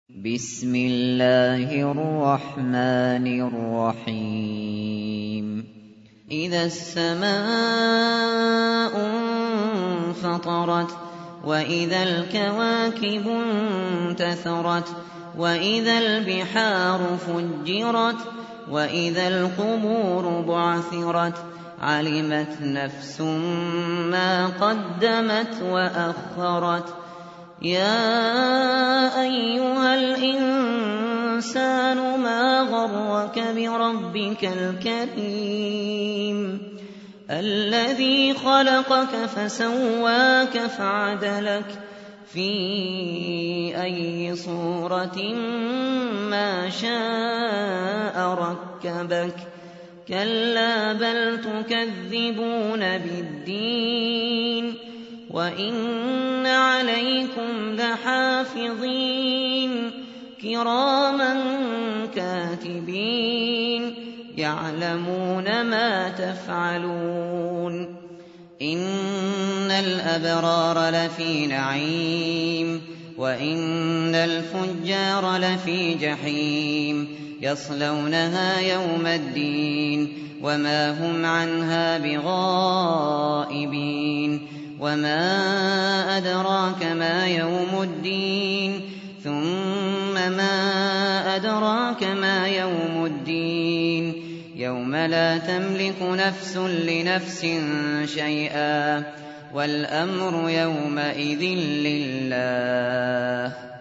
بسم الله الرحمن الرحيم إذا السماء انفطرت وإذا الكواكب انتثرت وإذا البحار فجرت وإذا القبور بعثرت علمت نفس ما قدمت وأخرت يا أيها الإنسان ما غرك بربك الكريم الذي خلقك فسواك فعدلك في أي صورة ما شاء ركبك كلا بل تكذبون بالدين وإن عليكم لحافظين كراما كاتبين يعلمون ما تفعلون إن الأبرار لفي نعيم وإن الفجار لفي جحيم يصلونها يوم الدين وما هم عنها بغائبين وما أدراك ما يوم الدين ثم ما أدراك ما يوم الدين يوم لا تملك نفس لنفس شيئا والأمر يومئذ لله